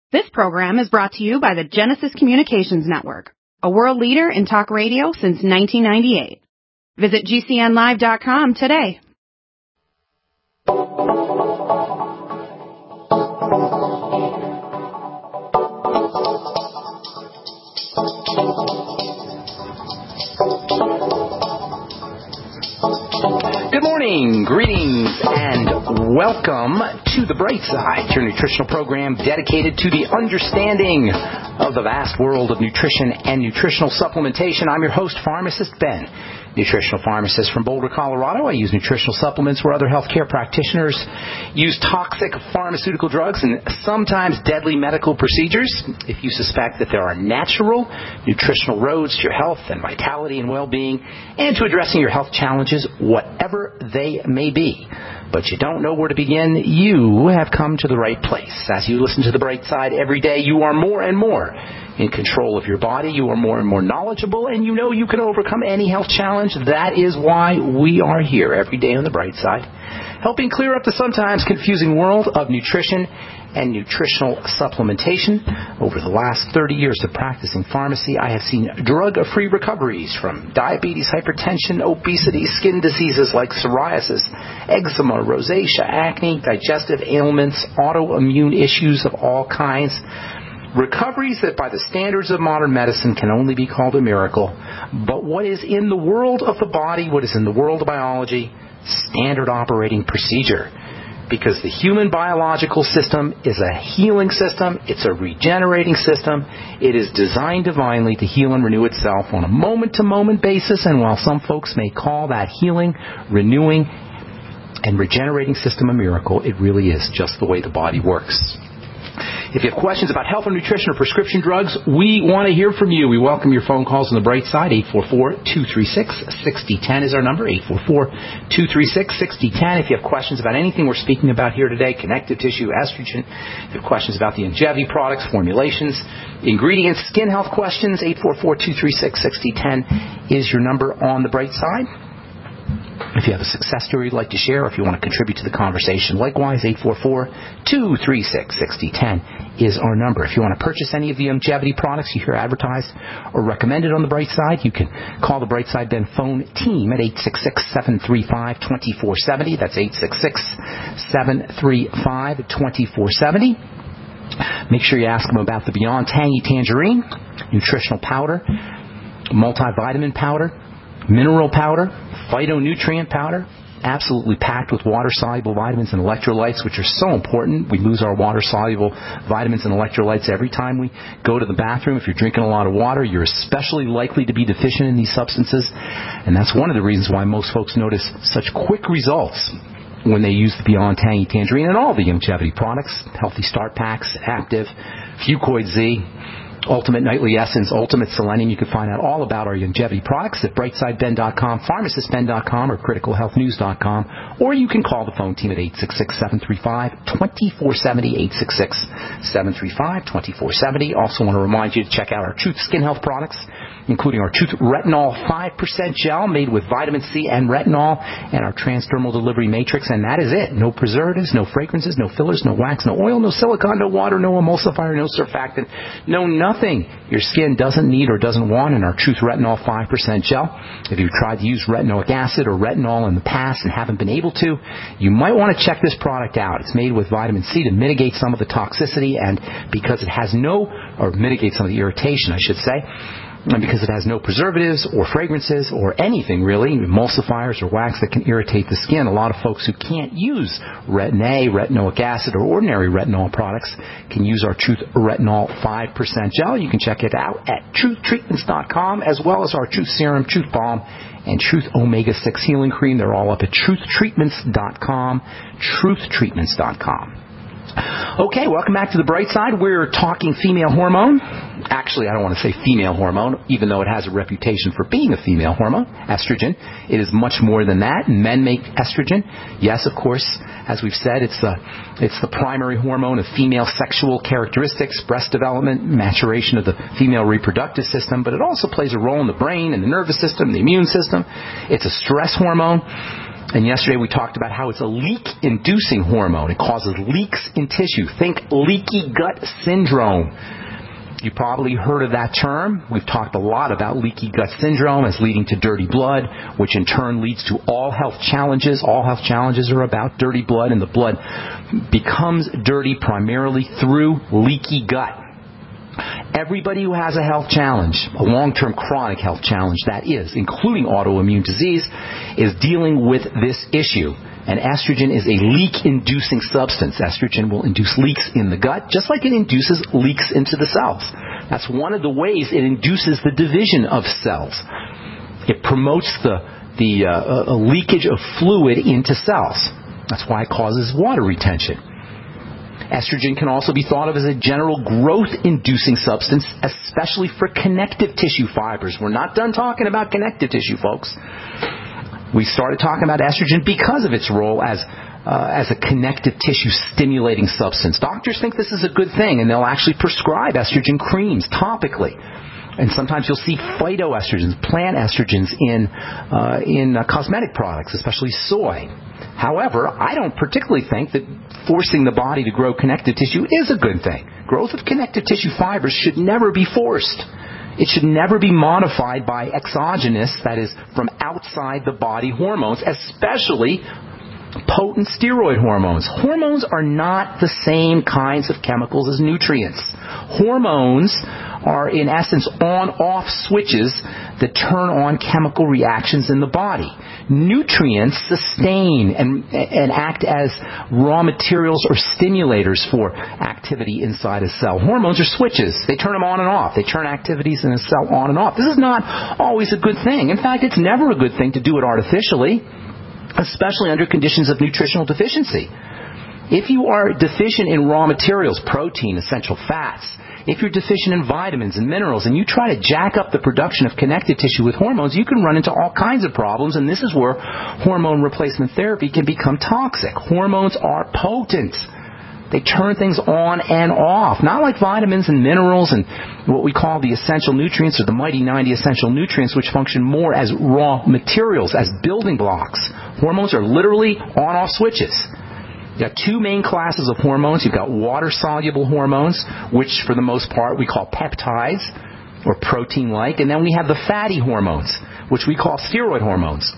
This program is brought to you by the Genesis Communications Network, a world leader in talk radio since 1998. Visit GCNlive.com today. Good morning, greetings, and welcome to The Bright Side, your nutritional program dedicated to the understanding of the vast world of nutrition and nutritional supplementation. I'm your host, Pharmacist Ben, nutritional pharmacist from Boulder, Colorado. I use nutritional supplements where other healthcare practitioners use toxic pharmaceutical drugs and sometimes deadly medical procedures. If you suspect that there are natural nutritional roads to your health and vitality and well-being and to addressing your health challenges, whatever they may be, but you don't know where to begin, you have come to the right place. As you listen to The Bright Side every day, you are more and more in control of your body. You are more and more knowledgeable, and you know you can overcome any health challenge. That is why we are here every day on The Bright Side, helping clear up the sometimes confusing world of nutrition and nutritional supplementation. Over the last 30 years of practicing pharmacy, I have seen drug-free recoveries from diabetes, hypertension, obesity, skin diseases like psoriasis, eczema, rosacea, acne, digestive ailments, autoimmune issues of all kinds. Recoveries that by the standards of modern medicine can only be called a miracle. But what is in the world of the body, what is in the world of biology, standard operating procedure. Because the human biological system is a healing system. It's a regenerating system. It is designed divinely to heal and renew itself on a moment-to-moment basis. And while some folks may call that healing, renewing, and regenerating system a miracle, it really is just the way the body works. If you have questions about health or nutrition or prescription drugs, we want to hear from you. We welcome your phone calls on The Bright Side. 844-236-6010 is our number, 844-236-6010. If you have questions about anything we're speaking about here today, connective tissue, estrogen, if you have questions about the Youngevity products, formulations, ingredients, skin health questions, 844-236-6010 is your number on The Bright Side. If you have a success story you'd like to share, or if you want to contribute to the conversation, likewise, 844-236-6010 is our number. If you want to purchase any of the Youngevity products you hear advertised or recommended on The Bright Side, you can call the Bright Side Ben phone team at 866-735-2470. That's 866-735-2470. Make sure you ask them about the Beyond Tangy Tangerine, nutritional powder, multivitamin powder, mineral powder, phytonutrient powder, absolutely packed with water-soluble vitamins and electrolytes, which are so important. We lose our water-soluble vitamins and electrolytes every time we go to the bathroom. If you're drinking a lot of water, you're especially likely to be deficient in these substances. And that's one of the reasons why most folks notice such quick results when they use the Beyond Tangy Tangerine and all the Youngevity products, Healthy Start Packs, Active, Fucoid Z, Ultimate Nightly Essence, Ultimate Selenium. You can find out all about our Youngevity products at brightsideben.com, pharmacistben.com, or criticalhealthnews.com, or you can call the phone team at 866-735-2470, 866-735-2470. Also want to remind you to check out our Truth Skin Health products, including our Truth Retinol 5% gel made with vitamin C and retinol, and our Transdermal Delivery Matrix, and that is it. No preservatives, no fragrances, no fillers, no wax, no oil, no silicone, no water, no emulsifier, no surfactant, no nothing your skin doesn't need or doesn't want in our Truth Retinol 5% gel. If you've tried to use retinoic acid or retinol in the past and haven't been able to, you might want to check this product out. It's made with vitamin C to mitigate some of the toxicity, and because it has mitigate some of the irritation, I should say, and because it has no preservatives or fragrances or anything really, emulsifiers or wax that can irritate the skin. A lot of folks who can't use Retin-A, retinoic acid, or ordinary retinol products can use our Truth Retinol 5% gel. You can check it out at truthtreatments.com, as well as our Truth Serum, Truth Balm, and Truth Omega-6 Healing Cream. They're all up at truthtreatments.com, truthtreatments.com. Okay, welcome back to The Bright Side. We're talking female hormone. Actually, I don't want to say female hormone, even though it has a reputation for being a female hormone, estrogen. It is much more than that. Men make estrogen. Yes, of course, as we've said, it's the primary hormone of female sexual characteristics, breast development, maturation of the female reproductive system, but it also plays a role in the brain and the nervous system, the immune system. It's a stress hormone. And yesterday we talked about how it's a leak-inducing hormone. It causes leaks in tissue. Think leaky gut syndrome. You probably heard of that term. We've talked a lot about leaky gut syndrome as leading to dirty blood, which in turn leads to all health challenges. All health challenges are about dirty blood, and the blood becomes dirty primarily through leaky gut. Everybody who has a health challenge, a long-term chronic health challenge that is, including autoimmune disease, is dealing with this issue. And estrogen is a leak-inducing substance. Estrogen will induce leaks in the gut, just like it induces leaks into the cells. That's one of the ways it induces the division of cells. It promotes the leakage of fluid into cells. That's why it causes water retention. Estrogen can also be thought of as a general growth-inducing substance, especially for connective tissue fibers. We're not done talking about connective tissue, folks. We started talking about estrogen because of its role as a connective tissue stimulating substance. Doctors think this is a good thing, and they'll actually prescribe estrogen creams topically. And sometimes you'll see phytoestrogens, plant estrogens in cosmetic products, especially soy. However, I don't particularly think that forcing the body to grow connective tissue is a good thing. Growth of connective tissue fibers should never be forced. It should never be modified by exogenous, that is, from outside the body hormones, especially potent steroid hormones. Hormones are not the same kinds of chemicals as nutrients. Hormones are, in essence, on-off switches that turn on chemical reactions in the body. Nutrients sustain and act as raw materials or stimulators for activity inside a cell. Hormones are switches. They turn them on and off. They turn activities in a cell on and off. This is not always a good thing. In fact, it's never a good thing to do it artificially, especially under conditions of nutritional deficiency. If you are deficient in raw materials, protein, essential fats, if you're deficient in vitamins and minerals, and you try to jack up the production of connective tissue with hormones, you can run into all kinds of problems, and this is where hormone replacement therapy can become toxic. Hormones are potent. They turn things on and off, not like vitamins and minerals and what we call the essential nutrients or the mighty 90 essential nutrients, which function more as raw materials, as building blocks. Hormones are literally on-off switches. You've got two main classes of hormones. You've got water-soluble hormones, which for the most part we call peptides or protein-like, and then we have the fatty hormones, which we call steroid hormones.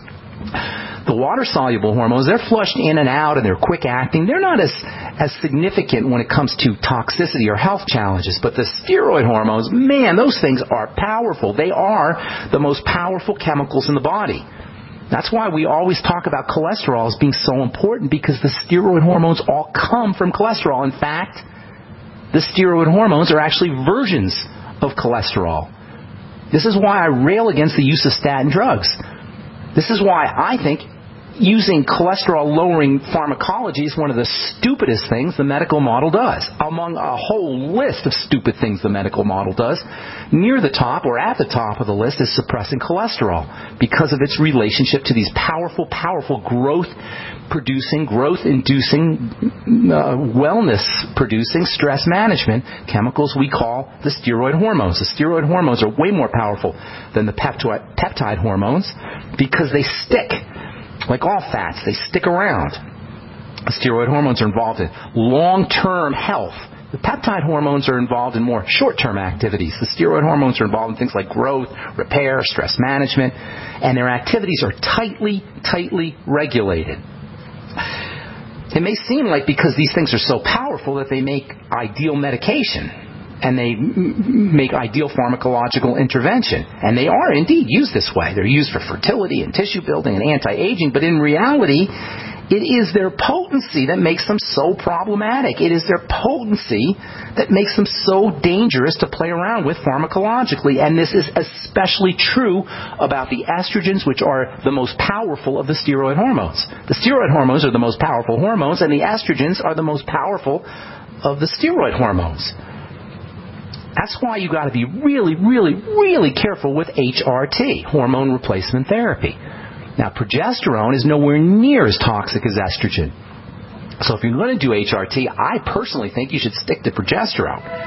The water-soluble hormones, they're flushed in and out and they're quick-acting. They're not as significant when it comes to toxicity or health challenges. But the steroid hormones, man, those things are powerful. They are the most powerful chemicals in the body. That's why we always talk about cholesterol as being so important, because the steroid hormones all come from cholesterol. In fact, the steroid hormones are actually versions of cholesterol. This is why I rail against the use of statin drugs. This is why I think using cholesterol-lowering pharmacology is one of the stupidest things the medical model does. Among a whole list of stupid things the medical model does, near the top or at the top of the list is suppressing cholesterol because of its relationship to these powerful growth-producing, growth-inducing, wellness-producing, stress management chemicals we call the steroid hormones. The steroid hormones are way more powerful than the peptide hormones because they stick. Like all fats, they stick around. The steroid hormones are involved in long-term health. The peptide hormones are involved in more short-term activities. The steroid hormones are involved in things like growth, repair, stress management, and their activities are tightly regulated. It may seem like because these things are so powerful that they make ideal medication and they make ideal pharmacological intervention. And they are indeed used this way. They're used for fertility and tissue building and anti-aging, but in reality, it is their potency that makes them so problematic. It is their potency that makes them so dangerous to play around with pharmacologically. And this is especially true about the estrogens, which are the most powerful of the steroid hormones. The steroid hormones are the most powerful hormones, and the estrogens are the most powerful of the steroid hormones. That's why you got to be really careful with HRT, hormone replacement therapy. Now, progesterone is nowhere near as toxic as estrogen. So if you're going to do HRT, I personally think you should stick to progesterone.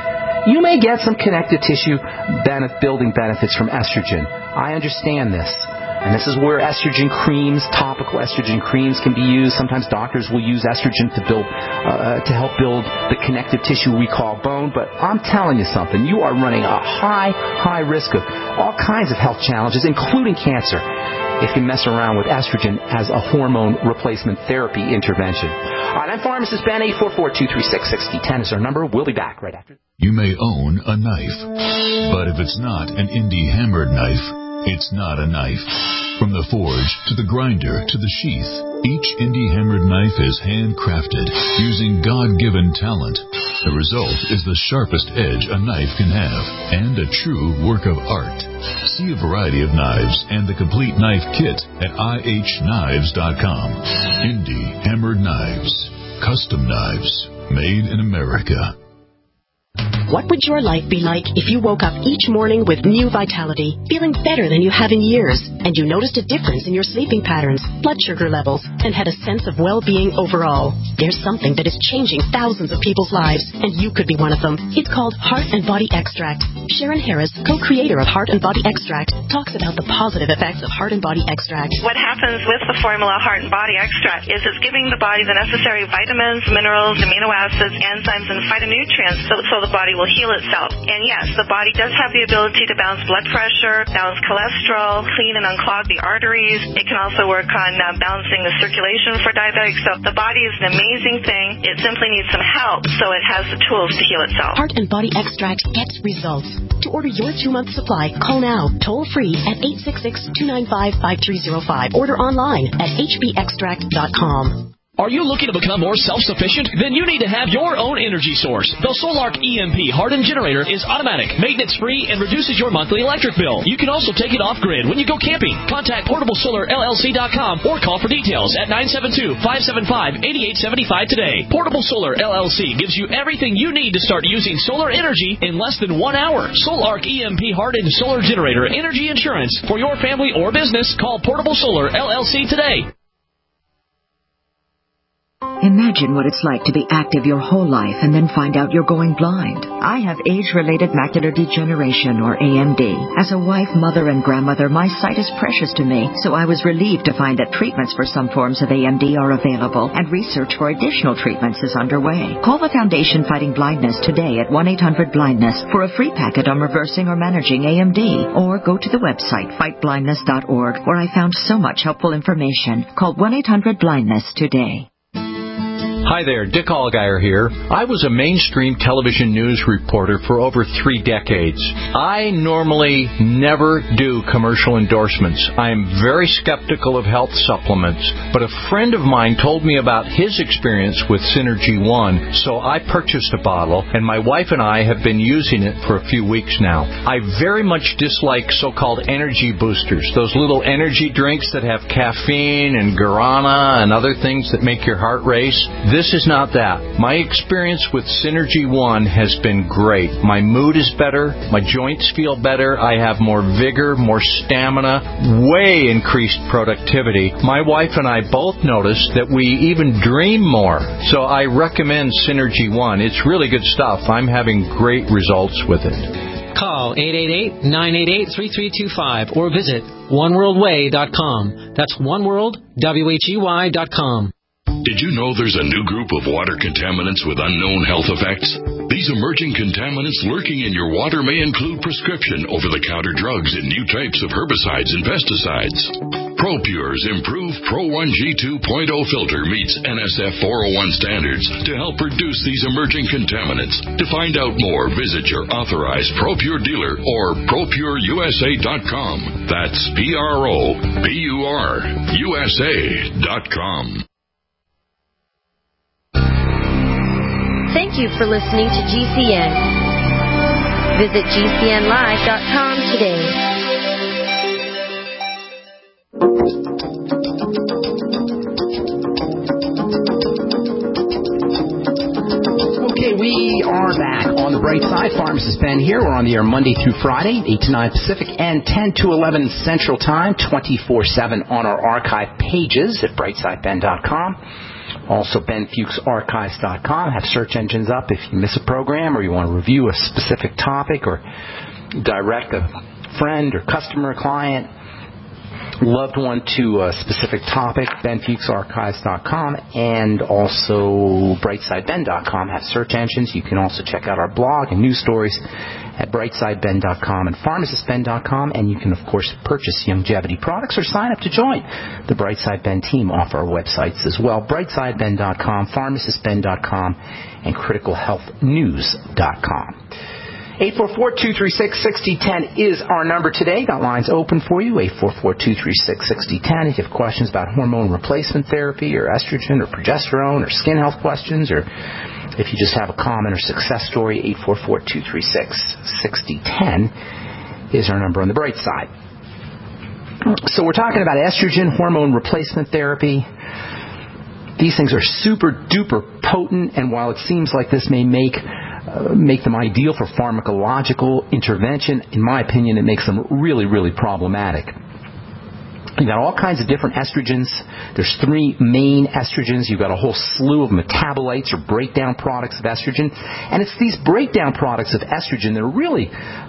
you may get some connective tissue building benefits from estrogen. I understand this. And this is where estrogen creams, topical estrogen creams, can be used. Sometimes doctors will use estrogen to help build the connective tissue we call bone. But I'm telling you something. You are running a high risk of all kinds of health challenges, including cancer, if you mess around with estrogen as a hormone replacement therapy intervention. All right, I'm Pharmacist Ben. 844-236-6010 is our number. We'll be back right after. You may own a knife, but if it's not an Indie hammered knife, it's not a knife. From the forge to the grinder to the sheath, each Indie hammered knife is handcrafted using God-given talent. The result is the sharpest edge a knife can have and a true work of art. See a variety of knives and the complete knife kit at ihknives.com. Indie hammered knives. Custom knives made in America. What would your life be like if you woke up each morning with new vitality, feeling better than you have in years, and you noticed a difference in your sleeping patterns, blood sugar levels, and had a sense of well-being overall? There's something that is changing thousands of people's lives, and you could be one of them. It's called Heart and Body Extract. Sharon Harris, co-creator of Heart and Body Extract, talks about the positive effects of Heart and Body Extract. What happens with the formula Heart and Body Extract is it's giving the body the necessary vitamins, minerals, amino acids, enzymes, and phytonutrients so the body will heal itself. And yes, the body does have the ability to balance blood pressure, balance cholesterol, clean and unclog the arteries. It can also work on balancing the circulation for diabetics. So the body is an amazing thing. It simply needs some help so it has the tools to heal itself. Heart and Body Extract gets results. To order your 2-month supply, call now, toll free at 866-295-5305. Order online at hbextract.com. Are you looking to become more self-sufficient? Then you need to have your own energy source. The Solark EMP hardened generator is automatic, maintenance-free, and reduces your monthly electric bill. You can also take it off-grid when you go camping. Contact PortableSolarLLC.com or call for details at 972-575-8875 today. Portable Solar LLC gives you everything you need to start using solar energy in less than 1 hour. Solark EMP hardened solar generator energy insurance for your family or business. Call Portable Solar LLC today. Imagine what it's like to be active your whole life and then find out you're going blind. I have age-related macular degeneration, or AMD. As a wife, mother, and grandmother, my sight is precious to me, so I was relieved to find that treatments for some forms of AMD are available, and research for additional treatments is underway. Call the Foundation Fighting Blindness today at 1-800-BLINDNESS for a free packet on reversing or managing AMD, or go to the website fightblindness.org, where I found so much helpful information. Call 1-800-BLINDNESS today. Hi there, Dick Allgaier here. I was a mainstream television news reporter for over 3 decades. I normally never do commercial endorsements. I am very skeptical of health supplements, but a friend of mine told me about his experience with Synergy One, so I purchased a bottle, and my wife and I have been using it for a few weeks now. I very much dislike so-called energy boosters, those little energy drinks that have caffeine and guarana and other things that make your heart race. This is not that. My experience with Synergy One has been great. My mood is better. My joints feel better. I have more vigor, more stamina, way increased productivity. My wife and I both noticed that we even dream more. So I recommend Synergy One. It's really good stuff. I'm having great results with it. Call 888-988-3325 or visit oneworldway.com. That's oneworldwey.com. Did you know there's a new group of water contaminants with unknown health effects? These emerging contaminants lurking in your water may include prescription over-the-counter drugs and new types of herbicides and pesticides. ProPure's improved Pro 1G 2.0 filter meets NSF 401 standards to help reduce these emerging contaminants. To find out more, visit your authorized ProPure dealer or ProPureUSA.com. That's ProPureUSA.com. Thank you for listening to GCN. Visit GCNlive.com today. Okay, we are back on the bright side. Pharmacist Ben here. We're on the air Monday through Friday, 8 to 9 Pacific and 10 to 11 Central Time, 24/7 on our archive pages at brightsideben.com. Also, BenFuchsArchives.com have search engines up if you miss a program or you want to review a specific topic or direct a friend or customer, client, loved one to a specific topic. BenFuchsArchives.com and also BrightSideBen.com have search engines. You can also check out our blog and news stories at BrightSideBen.com and PharmacistBen.com, and you can, of course, purchase longevity products or sign up to join the Brightside Ben team off our websites as well. BrightSideBen.com, PharmacistBen.com, and CriticalHealthNews.com. 844-236-6010 is our number today. Got lines open for you, 844-236-6010. If you have questions about hormone replacement therapy or estrogen or progesterone or skin health questions, or if you just have a comment or success story, 844-236-6010 is our number on the bright side. So we're talking about estrogen, hormone replacement therapy. These things are super duper potent, and while it seems like this may make them ideal for pharmacological intervention, in my opinion, it makes them really, really problematic. You've got all kinds of different estrogens. There's 3 main estrogens. You've got a whole slew of metabolites or breakdown products of estrogen. And it's these breakdown products of estrogen that really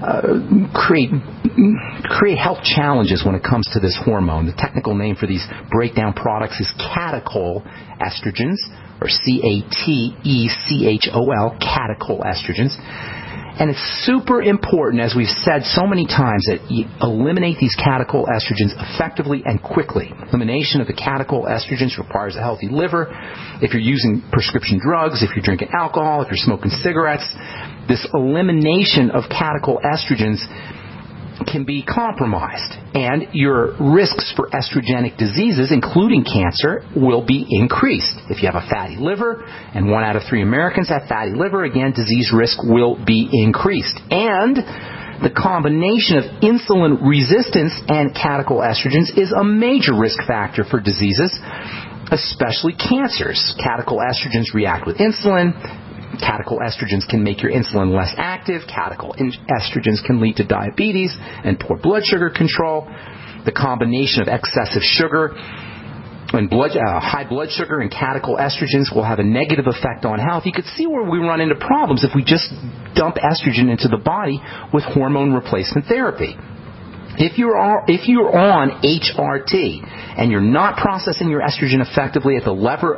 create health challenges when it comes to this hormone. The technical name for these breakdown products is catechol estrogens, or C-A-T-E-C-H-O-L, catechol estrogens. And it's super important, as we've said so many times, that you eliminate these catechol estrogens effectively and quickly. Elimination of the catechol estrogens requires a healthy liver. If you're using prescription drugs, if you're drinking alcohol, if you're smoking cigarettes, this elimination of catechol estrogens can be compromised, and your risks for estrogenic diseases, including cancer, will be increased. If you have a fatty liver, and 1 out of 3 Americans have fatty liver, again, disease risk will be increased. And the combination of insulin resistance and catechol estrogens is a major risk factor for diseases, especially cancers. Catechol estrogens react with insulin. Catechol estrogens can make your insulin less active. Catechol estrogens can lead to diabetes and poor blood sugar control. The combination of excessive sugar and high blood sugar and catechol estrogens will have a negative effect on health. You could see where we run into problems if we just dump estrogen into the body with hormone replacement therapy. If you're on HRT and you're not processing your estrogen effectively at the level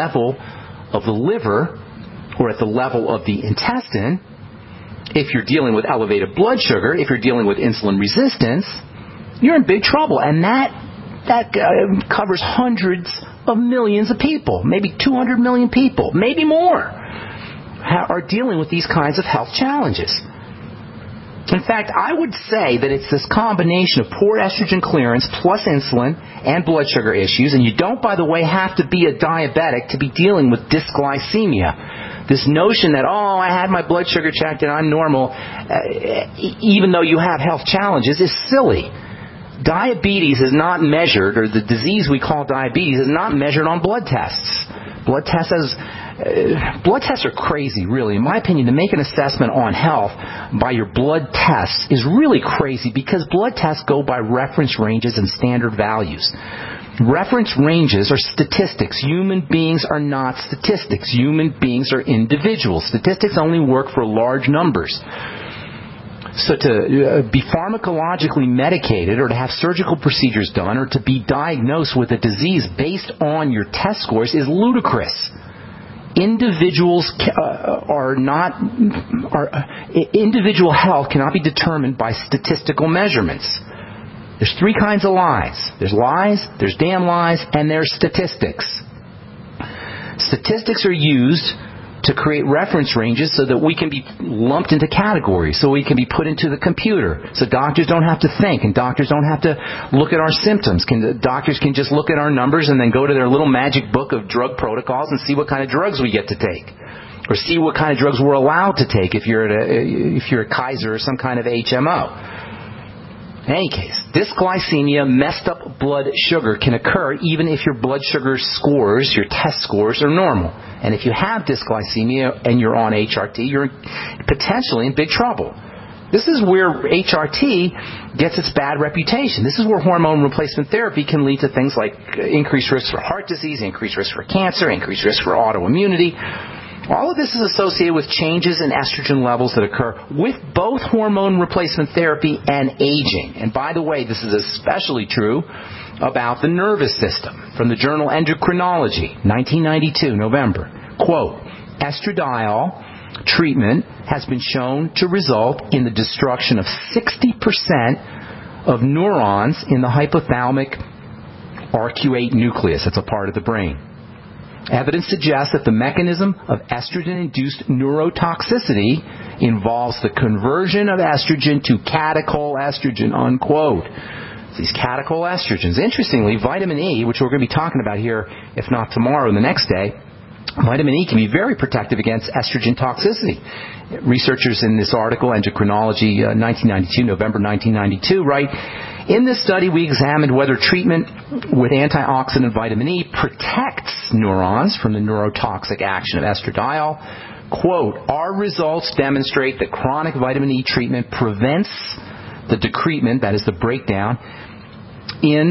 of the liver, or at the level of the intestine, if you're dealing with elevated blood sugar, if you're dealing with insulin resistance, you're in big trouble. And that covers hundreds of millions of people, maybe 200 million people, maybe more, are dealing with these kinds of health challenges. In fact, I would say that it's this combination of poor estrogen clearance plus insulin and blood sugar issues, and you don't, by the way, have to be a diabetic to be dealing with dysglycemia. This notion that, I had my blood sugar checked and I'm normal, even though you have health challenges, is silly. Diabetes is not measured, or the disease we call diabetes is not measured on blood tests. Blood tests are crazy, really. In my opinion, to make an assessment on health by your blood tests is really crazy, because blood tests go by reference ranges and standard values. Reference ranges are statistics. Human beings are not statistics. Human beings are individuals. Statistics only work for large numbers. So to be pharmacologically medicated, or to have surgical procedures done, or to be diagnosed with a disease based on your test scores is ludicrous. Individual health cannot be determined by statistical measurements. There's 3 kinds of lies. There's lies, there's damn lies, and there's statistics. Statistics are used to create reference ranges so that we can be lumped into categories, so we can be put into the computer, so doctors don't have to think, and doctors don't have to look at our symptoms. Doctors can just look at our numbers and then go to their little magic book of drug protocols and see what kind of drugs we get to take, or see what kind of drugs we're allowed to take if you're a Kaiser or some kind of HMO. In any case, dysglycemia, messed up blood sugar, can occur even if your blood sugar scores, your test scores, are normal. And if you have dysglycemia and you're on HRT, you're potentially in big trouble. This is where HRT gets its bad reputation. This is where hormone replacement therapy can lead to things like increased risk for heart disease, increased risk for cancer, increased risk for autoimmunity. All of this is associated with changes in estrogen levels that occur with both hormone replacement therapy and aging. And by the way, this is especially true about the nervous system. From the journal Endocrinology, 1992, November. Quote, estradiol treatment has been shown to result in the destruction of 60% of neurons in the hypothalamic arcuate nucleus. That's a part of the brain. Evidence suggests that the mechanism of estrogen-induced neurotoxicity involves the conversion of estrogen to catechoestrogen, unquote. These catechoestrogens. Interestingly, vitamin E, which we're going to be talking about here, if not tomorrow, the next day, vitamin E can be very protective against estrogen toxicity. Researchers in this article, Endocrinology, 1992, November 1992, write, in this study, we examined whether treatment with antioxidant vitamin E protects neurons from the neurotoxic action of estradiol. Quote, our results demonstrate that chronic vitamin E treatment prevents the decrement, that is the breakdown, in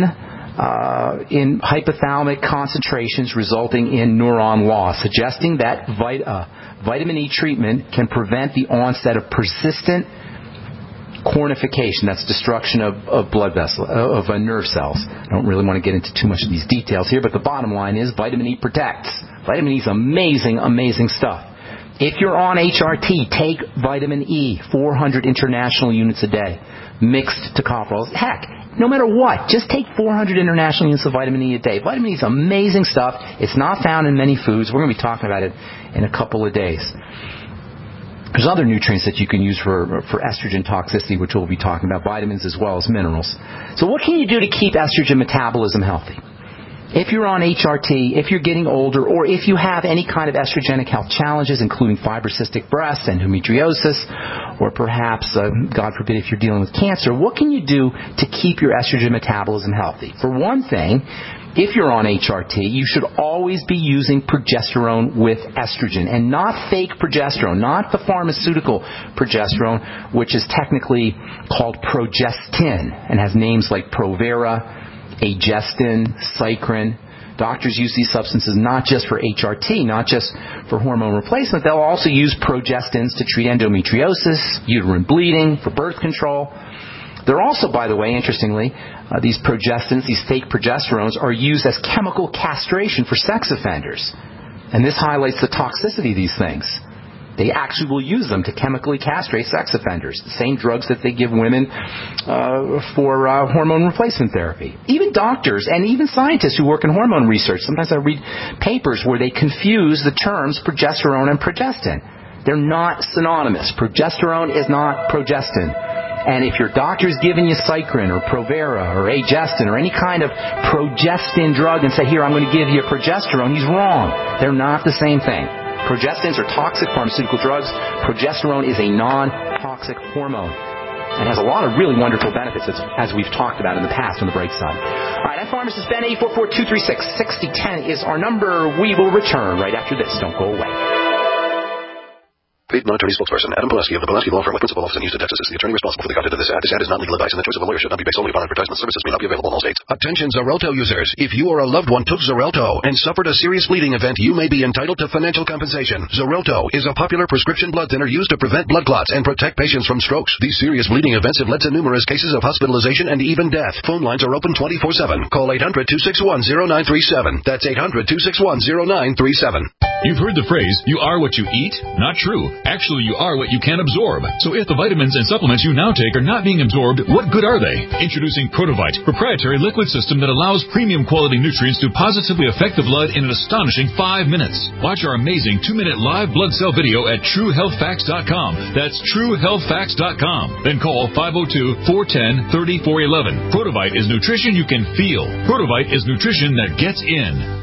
hypothalamic concentrations resulting in neuron loss, suggesting that vitamin E treatment can prevent the onset of persistent cornification, that's destruction of blood vessel, of nerve cells. I don't really want to get into too much of these details here, but the bottom line is vitamin E protects. Vitamin E is amazing, amazing stuff. If you're on HRT, take vitamin E, 400 international units a day, mixed to tocopherols. Heck, no matter what, just take 400 international units of vitamin E a day. Vitamin E is amazing stuff. It's not found in many foods. We're going to be talking about it in a couple of days. There's other nutrients that you can use for estrogen toxicity, which we'll be talking about, vitamins as well as minerals. So what can you do to keep estrogen metabolism healthy? If you're on HRT, if you're getting older, or if you have any kind of estrogenic health challenges, including fibrocystic breast, endometriosis, or perhaps, God forbid, if you're dealing with cancer, what can you do to keep your estrogen metabolism healthy? For one thing, if you're on HRT, you should always be using progesterone with estrogen, and not fake progesterone, not the pharmaceutical progesterone, which is technically called progestin and has names like Provera, Agestin, Cycrin. Doctors use these substances not just for HRT, not just for hormone replacement. They'll also use progestins to treat endometriosis, uterine bleeding, for birth control. They're also, by the way, interestingly, these progestins, these fake progesterones, are used as chemical castration for sex offenders. And this highlights the toxicity of these things. They actually will use them to chemically castrate sex offenders, the same drugs that they give women for hormone replacement therapy. Even doctors and even scientists who work in hormone research, sometimes I read papers where they confuse the terms progesterone and progestin. They're not synonymous. Progesterone is not progestin. And if your doctor's giving you Cycrin or Provera or Agestin or any kind of progestin drug and say, here, I'm going to give you progesterone, he's wrong. They're not the same thing. Progestins are toxic pharmaceutical drugs. Progesterone is a non-toxic hormone and has a lot of really wonderful benefits, as we've talked about in the past on the break side. All right, I'm Pharmacist Ben. 844-236-6010 is our number. We will return right after this. Don't go away. Paid non-attorney spokesperson Adam Pulaski of the Pulaski Law Firm with principal office in Houston, Texas is the attorney responsible for the content of this ad. This ad is not legal advice, and the choice of a lawyer should not be based solely upon advertisement. Services may not be available in all states. Attention Xarelto users. If you or a loved one took Xarelto and suffered a serious bleeding event, you may be entitled to financial compensation. Xarelto is a popular prescription blood thinner used to prevent blood clots and protect patients from strokes. These serious bleeding events have led to numerous cases of hospitalization and even death. Phone lines are open 24/7. Call 800-261-0937. That's 800-261-0937. You've heard the phrase, you are what you eat? Not true. Actually, you are what you can absorb. So if the vitamins and supplements you now take are not being absorbed, what good are they? Introducing Protovite, proprietary liquid system that allows premium quality nutrients to positively affect the blood in an astonishing 5 minutes. Watch our amazing 2-minute live blood cell video at TrueHealthFacts.com. That's TrueHealthFacts.com. Then call 502-410-3411. Protovite is nutrition you can feel. Protovite is nutrition that gets in.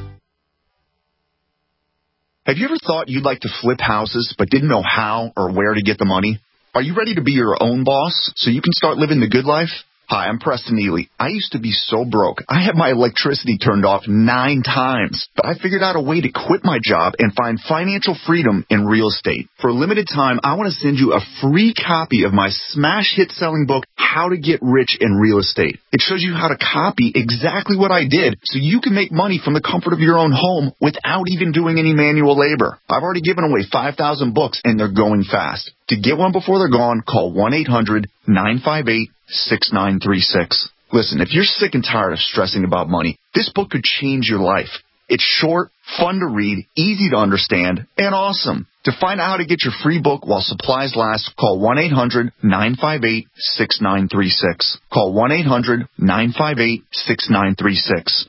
Have you ever thought you'd like to flip houses but didn't know how or where to get the money? Are you ready to be your own boss so you can start living the good life? Hi, I'm Preston Ely. I used to be so broke. I had my electricity turned off 9 times, but I figured out a way to quit my job and find financial freedom in real estate. For a limited time, I want to send you a free copy of my smash hit selling book, How to Get Rich in Real Estate. It shows you how to copy exactly what I did so you can make money from the comfort of your own home without even doing any manual labor. I've already given away 5,000 books and they're going fast. To get one before they're gone, call 1-800-958-6936. Listen, if you're sick and tired of stressing about money, this book could change your life. It's short, fun to read, easy to understand, and awesome. To find out how to get your free book while supplies last, call 1-800-958-6936. Call 1-800-958-6936.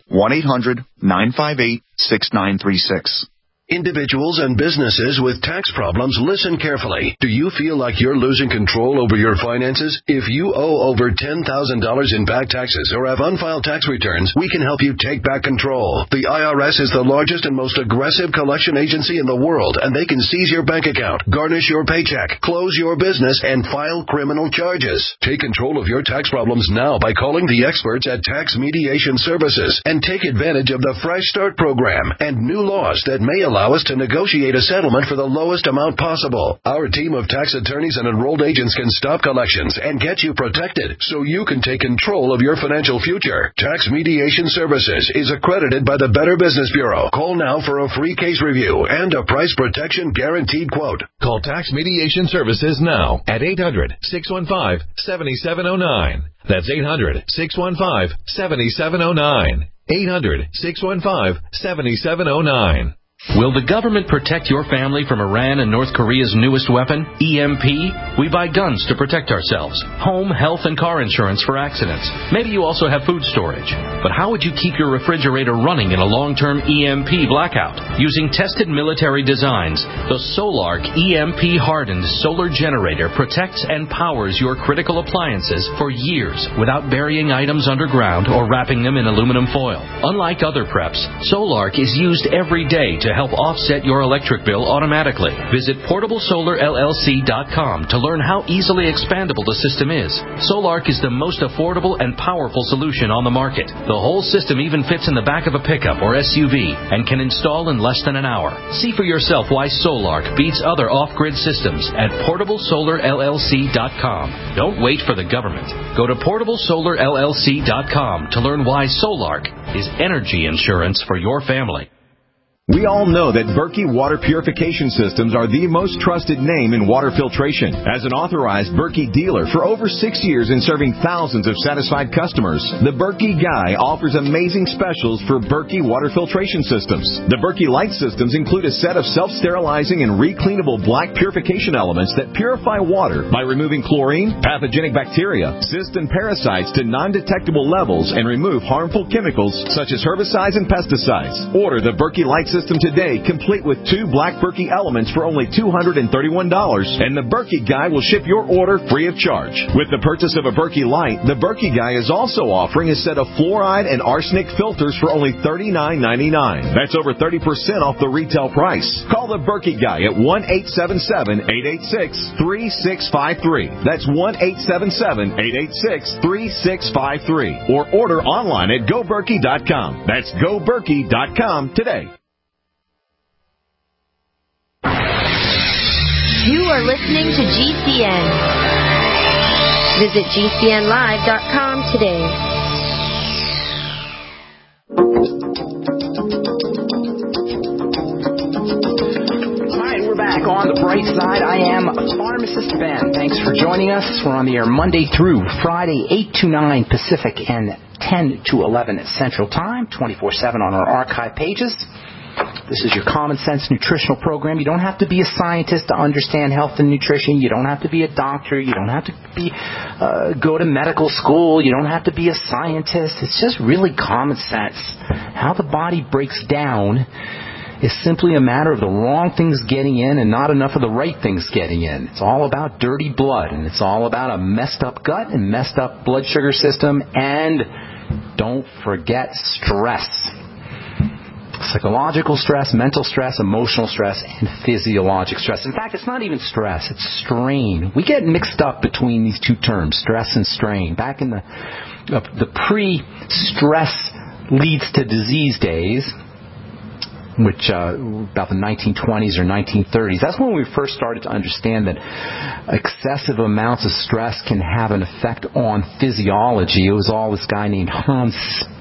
1-800-958-6936. Individuals and businesses with tax problems, listen carefully. Do you feel like you're losing control over your finances? If you owe over $10,000 in back taxes or have unfiled tax returns, we can help you take back control. The IRS is the largest and most aggressive collection agency in the world, and they can seize your bank account, garnish your paycheck, close your business, and file criminal charges. Take control of your tax problems now by calling the experts at Tax Mediation Services and take advantage of the Fresh Start program and new laws that may allow us to negotiate a settlement for the lowest amount possible. Our team of tax attorneys and enrolled agents can stop collections and get you protected so you can take control of your financial future. Tax Mediation Services is accredited by the Better Business Bureau. Call now for a free case review and a price protection guaranteed quote. Call Tax Mediation Services now at 800-615-7709. That's 800-615-7709. 800-615-7709. Will the government protect your family from Iran and North Korea's newest weapon, EMP? We buy guns to protect ourselves, home, health, and car insurance for accidents. Maybe you also have food storage. But how would you keep your refrigerator running in a long-term EMP blackout? Using tested military designs, the Solark EMP-hardened solar generator protects and powers your critical appliances for years without burying items underground or wrapping them in aluminum foil. Unlike other preps, Solark is used every day to help offset your electric bill automatically. Visit PortableSolarLLC.com to learn how easily expandable the system is. Solark is the most affordable and powerful solution on the market. The whole system even fits in the back of a pickup or SUV and can install in less than an hour. See for yourself why Solark beats other off-grid systems at PortableSolarLLC.com. Don't wait for the government. Go to PortableSolarLLC.com to learn why Solark is energy insurance for your family. We all know that Berkey Water Purification Systems are the most trusted name in water filtration. As an authorized Berkey dealer for over 6 years and serving thousands of satisfied customers, the Berkey Guy offers amazing specials for Berkey Water Filtration Systems. The Berkey Light Systems include a set of self-sterilizing and recleanable black purification elements that purify water by removing chlorine, pathogenic bacteria, cysts, and parasites to non-detectable levels and remove harmful chemicals such as herbicides and pesticides. Order the Berkey Light System today, complete with 2 black Berkey elements for only $231, and the Berkey Guy will ship your order free of charge. With the purchase of a Berkey Light, the Berkey Guy is also offering a set of fluoride and arsenic filters for only $39.99. That's over 30% off the retail price. Call the Berkey Guy at 1-877-886-3653. That's 1-877-886-3653. Or order online at GoBerkey.com. That's GoBerkey.com today. You are listening to GCN. Visit GCNlive.com today. Hi, we're back on the bright side. I am Pharmacist Ben. Thanks for joining us. We're on the air Monday through Friday, 8 to 9 Pacific and 10 to 11 Central Time, 24/7 on our archive pages. This is your common sense nutritional program. You don't have to be a scientist to understand health and nutrition. You don't have to be a doctor. You don't have to be go to medical school. You don't have to be a scientist. It's just really common sense. How the body breaks down is simply a matter of the wrong things getting in and not enough of the right things getting in. It's all about dirty blood, and it's all about a messed up gut and messed up blood sugar system, and don't forget stress. Psychological stress, mental stress, emotional stress, and physiologic stress. In fact, it's not even stress, it's strain. We get mixed up between these two terms, stress and strain. Back in the pre-stress leads to disease days, which about the 1920s or 1930s, that's when we first started to understand that excessive amounts of stress can have an effect on physiology. It was all this guy named Hans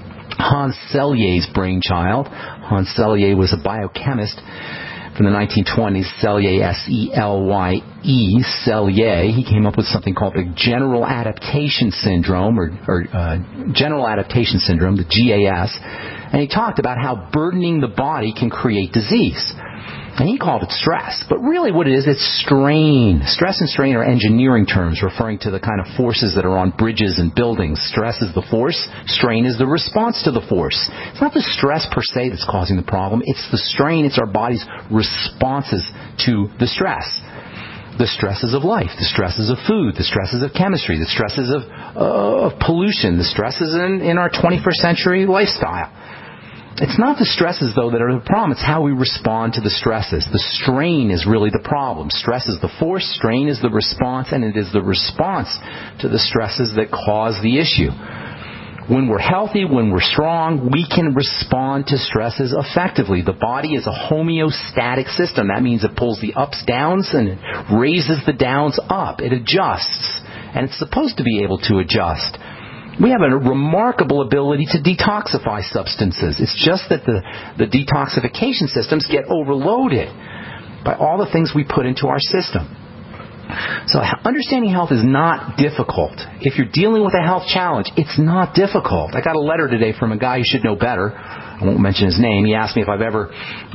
Selye's brainchild. Hans Selye was a biochemist from the 1920s, Selye, S-E-L-Y-E, Selye. He came up with something called the General Adaptation Syndrome, or General Adaptation Syndrome, the GAS. And he talked about how burdening the body can create disease. And he called it stress. But really what it is, it's strain. Stress and strain are engineering terms referring to the kind of forces that are on bridges and buildings. Stress is the force. Strain is the response to the force. It's not the stress per se that's causing the problem. It's the strain. It's our body's responses to the stress. The stresses of life, the stresses of food, the stresses of chemistry, the stresses of pollution, the stresses in our 21st century lifestyle. It's not the stresses, though, that are the problem. It's how we respond to the stresses. The strain is really the problem. Stress is the force, strain is the response, and it is the response to the stresses that cause the issue. When we're healthy, when we're strong, we can respond to stresses effectively. The body is a homeostatic system. That means it pulls the ups downs and it raises the downs up. It adjusts. And it's supposed to be able to adjust. We have a remarkable ability to detoxify substances. It's just that the detoxification systems get overloaded by all the things we put into our system. So understanding health is not difficult. If you're dealing with a health challenge, it's not difficult. I got a letter today from a guy you should know better. I won't mention his name. He asked me if I've ever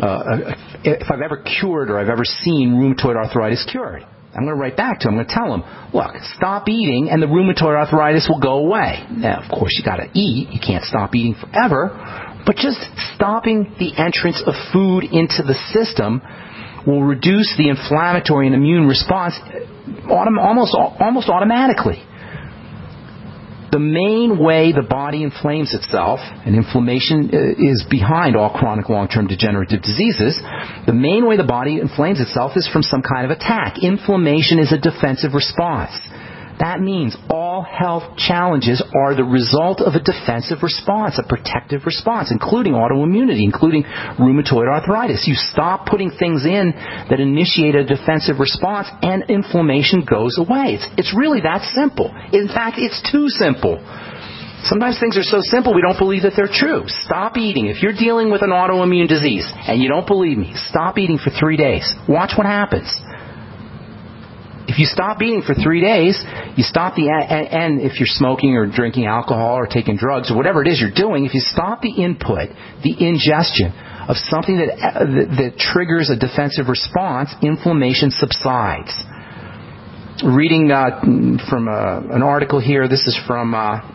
cured or I've ever seen rheumatoid arthritis cured. I'm going to write back to him. I'm going to tell him, look, stop eating and the rheumatoid arthritis will go away. Now, of course, you got to eat. You can't stop eating forever. But just stopping the entrance of food into the system will reduce the inflammatory and immune response almost automatically. The main way the body inflames itself, and inflammation is behind all chronic long-term degenerative diseases, the main way the body inflames itself is from some kind of attack. Inflammation is a defensive response. That means all health challenges are the result of a defensive response, a protective response, including autoimmunity, including rheumatoid arthritis. You stop putting things in that initiate a defensive response and inflammation goes away. It's really that simple. In fact, it's too simple. Sometimes things are so simple we don't believe that they're true. Stop eating. If you're dealing with an autoimmune disease and you don't believe me, stop eating for 3 days. Watch what happens. If you stop eating for 3 days, you stop and if you're smoking or drinking alcohol or taking drugs or whatever it is you're doing, if you stop the input, the ingestion of something that triggers a defensive response, inflammation subsides. Reading from an article here. This is from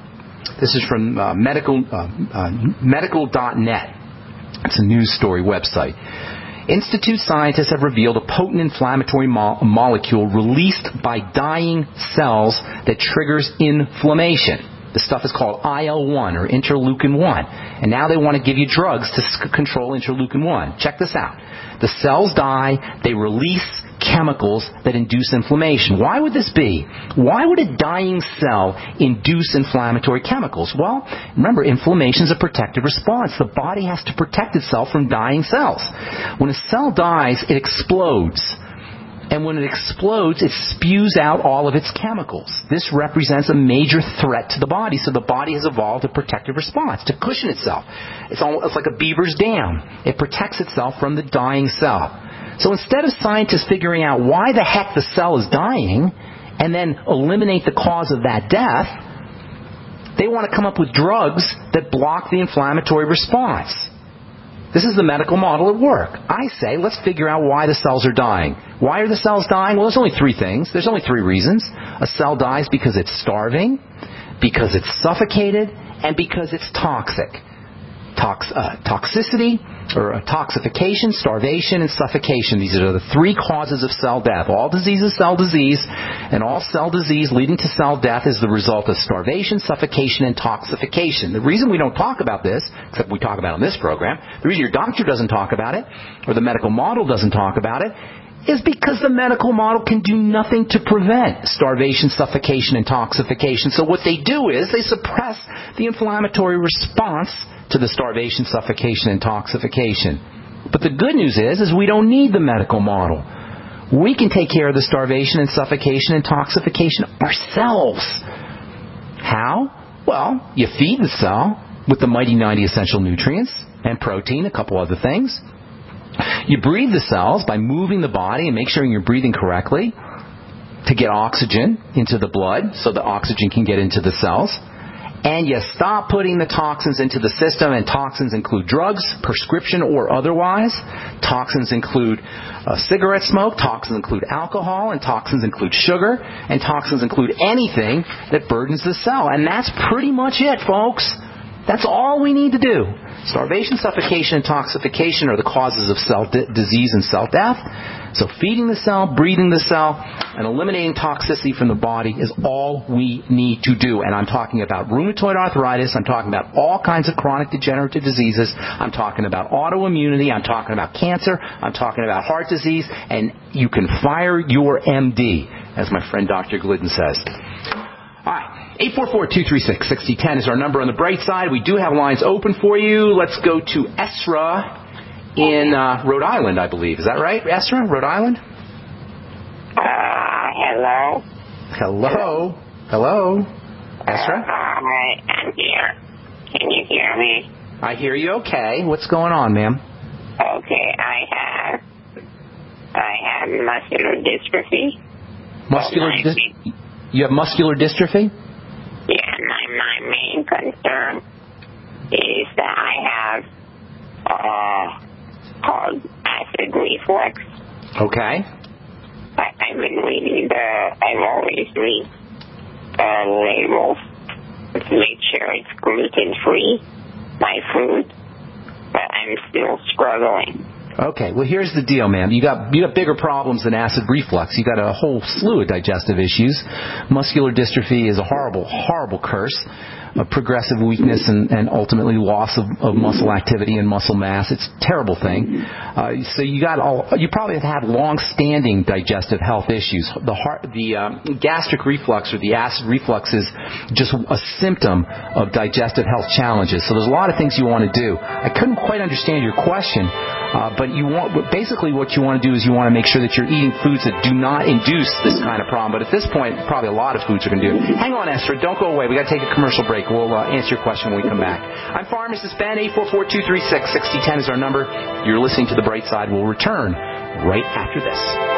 medical.net. It's a news story website. Institute scientists have revealed a potent inflammatory molecule released by dying cells that triggers inflammation. The stuff is called IL-1 or interleukin-1. And now they want to give you drugs to control interleukin-1. Check this out. The cells die, they release chemicals that induce inflammation. Why would this be? Why would a dying cell induce inflammatory chemicals? Well, remember, inflammation is a protective response. The body has to protect itself from dying cells. When a cell dies, it explodes. And when it explodes, it spews out all of its chemicals. This represents a major threat to the body, so the body has evolved a protective response to cushion itself. It's like a beaver's dam. It protects itself from the dying cell. So instead of scientists figuring out why the heck the cell is dying and then eliminate the cause of that death, they want to come up with drugs that block the inflammatory response. This is the medical model at work. I say, let's figure out why the cells are dying. Why are the cells dying? Well, there's only 3 things. There's only 3 reasons. A cell dies because it's starving, because it's suffocated, and because it's toxic. toxicity, or toxification, starvation, and suffocation. These are the three causes of cell death. All disease is cell disease, and all cell disease leading to cell death is the result of starvation, suffocation, and toxification. The reason we don't talk about this, except we talk about it on this program, the reason your doctor doesn't talk about it, or the medical model doesn't talk about it, is because the medical model can do nothing to prevent starvation, suffocation, and toxification. So what they do is they suppress the inflammatory response to the starvation, suffocation, and toxification. But the good news is we don't need the medical model. We can take care of the starvation and suffocation and toxification ourselves. How? Well, you feed the cell with the mighty 90 essential nutrients and protein, a couple other things. You breathe the cells by moving the body and make sure you're breathing correctly to get oxygen into the blood so the oxygen can get into the cells. And you stop putting the toxins into the system, and toxins include drugs, prescription or otherwise. Toxins include cigarette smoke, toxins include alcohol, and toxins include sugar, and toxins include anything that burdens the cell. And that's pretty much it, folks. That's all we need to do. Starvation, suffocation, and toxification are the causes of cell disease and cell death. So feeding the cell, breathing the cell, and eliminating toxicity from the body is all we need to do. And I'm talking about rheumatoid arthritis. I'm talking about all kinds of chronic degenerative diseases. I'm talking about autoimmunity. I'm talking about cancer. I'm talking about heart disease. And you can fire your MD, as my friend Dr. Glidden says. All right. 844-236-6010 is our number on the bright side. We do have lines open for you. Let's go to Esra in Rhode Island, I believe. Is that right, Esra? Rhode Island? Hello? Hello? Hello? Esra? Hi, I'm here. Can you hear me? I hear you okay. What's going on, ma'am? Okay, I have muscular dystrophy. You have muscular dystrophy? Yeah, my main concern is that I have called acid reflux. Okay. I've been reading I always read labels to make sure it's gluten-free, my food, but I'm still struggling. Okay, well, here's the deal, ma'am. You got bigger problems than acid reflux. You got a whole slew of digestive issues. Muscular dystrophy is a horrible, horrible curse. A progressive weakness and ultimately loss of muscle activity and muscle mass. It's a terrible thing. So you probably have had long-standing digestive health issues. The gastric reflux or the acid reflux is just a symptom of digestive health challenges. So there's a lot of things you want to do. I couldn't quite understand your question, but basically what you want to do is you want to make sure that you're eating foods that do not induce this kind of problem. But at this point, probably a lot of foods are going to do it. Hang on, Esther. Don't go away. We got to take a commercial break. We'll answer your question when we come back. I'm Pharmacist Ben. 844-236-6010 is our number. You're listening to The Bright Side. We'll return right after this.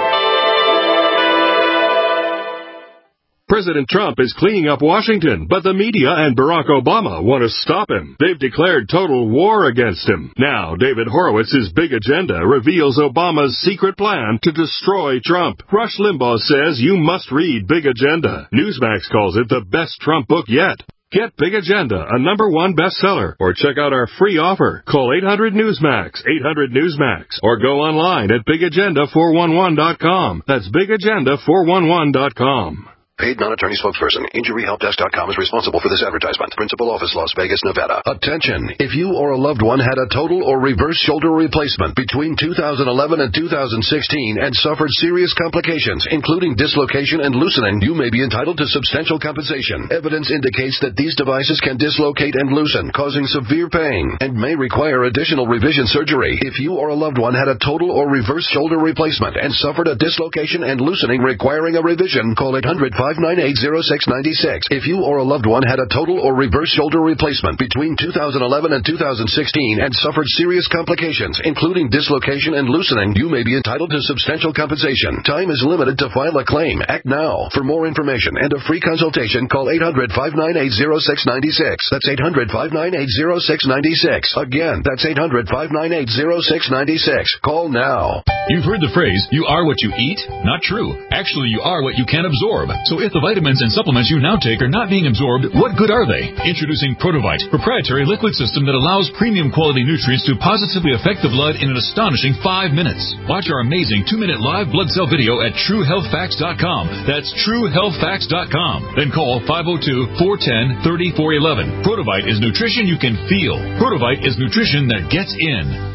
President Trump is cleaning up Washington, but the media and Barack Obama want to stop him. They've declared total war against him. Now, David Horowitz's Big Agenda reveals Obama's secret plan to destroy Trump. Rush Limbaugh says you must read Big Agenda. Newsmax calls it the best Trump book yet. Get Big Agenda, a #1 bestseller, or check out our free offer. Call 800-NEWSMAX, 800-NEWSMAX, or go online at BigAgenda411.com. That's BigAgenda411.com. Paid non-attorney spokesperson. InjuryHelpDesk.com is responsible for this advertisement. Principal office, Las Vegas, Nevada. Attention! If you or a loved one had a total or reverse shoulder replacement between 2011 and 2016 and suffered serious complications, including dislocation and loosening, you may be entitled to substantial compensation. Evidence indicates that these devices can dislocate and loosen, causing severe pain, and may require additional revision surgery. If you or a loved one had a total or reverse shoulder replacement and suffered a dislocation and loosening requiring a revision, call 800-598-0696. If you or a loved one had a total or reverse shoulder replacement between 2011 and 2016 and suffered serious complications, including dislocation and loosening, you may be entitled to substantial compensation. Time is limited to file a claim. Act now. For more information and a free consultation, call 800-598-0696. That's 800-598-0696. Again, that's 800-598-0696. Call now. You've heard the phrase, you are what you eat? Not true. Actually, you are what you can absorb. So So if the vitamins and supplements you now take are not being absorbed, what good are they? Introducing Protovite, proprietary liquid system that allows premium quality nutrients to positively affect the blood in an astonishing 5 minutes. Watch our amazing 2-minute live blood cell video at TrueHealthFacts.com. That's TrueHealthFacts.com. Then call 502-410-3411. Protovite is nutrition you can feel. Protovite is nutrition that gets in.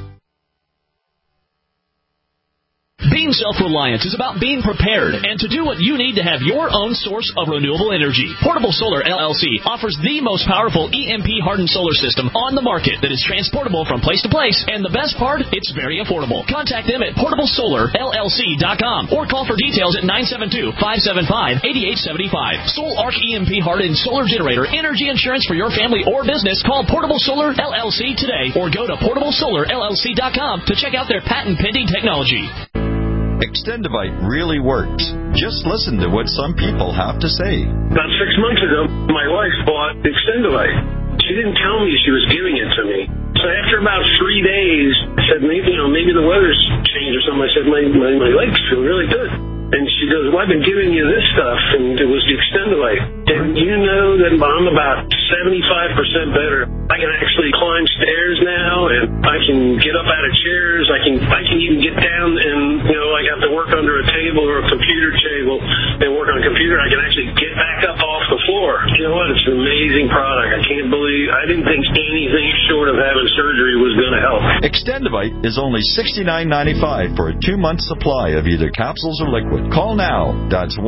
Being self-reliant is about being prepared and to do what you need to have your own source of renewable energy. Portable Solar LLC offers the most powerful EMP-hardened solar system on the market that is transportable from place to place, and the best part, it's very affordable. Contact them at portablesolarllc.com or call for details at 972-575-8875. Solark EMP-hardened solar generator energy insurance for your family or business. Call Portable Solar LLC today or go to portablesolarllc.com to check out their patent-pending technology. Extendivite really works. Just listen to what some people have to say. About 6 months ago, my wife bought Extendivite. She didn't tell me she was giving it to me. So after about 3 days, I said, maybe the weather's changed or something. I said, my legs feel really good. And she goes, well, I've been giving you this stuff, and it was the Extendivite. And you know that I'm about 75% better. I can actually climb stairs now, and I can get up out of chairs. I can even get down and, I have to work under a table or a computer table and work on a computer. I can actually get back up off the floor. You know what? It's an amazing product. I didn't think anything short of having surgery was going to help. Extendivite is only $69.95 for a 2-month supply of either capsules or liquid. Call now. That's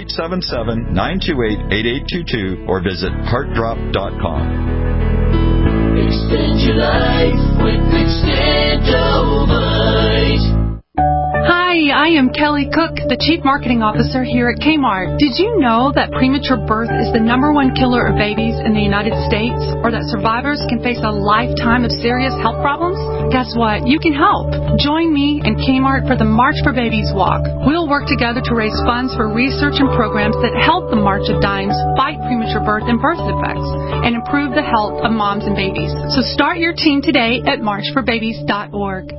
1-877-928-8822 or visit heartdrop.com. Extend your life with Extendivite. Hi, I am Kelly Cook, the Chief Marketing Officer here at Kmart. Did you know that premature birth is the #1 killer of babies in the United States, or that survivors can face a lifetime of serious health problems? Guess what? You can help. Join me and Kmart for the March for Babies Walk. We'll work together to raise funds for research and programs that help the March of Dimes fight premature birth and birth defects and improve the health of moms and babies. So start your team today at marchforbabies.org.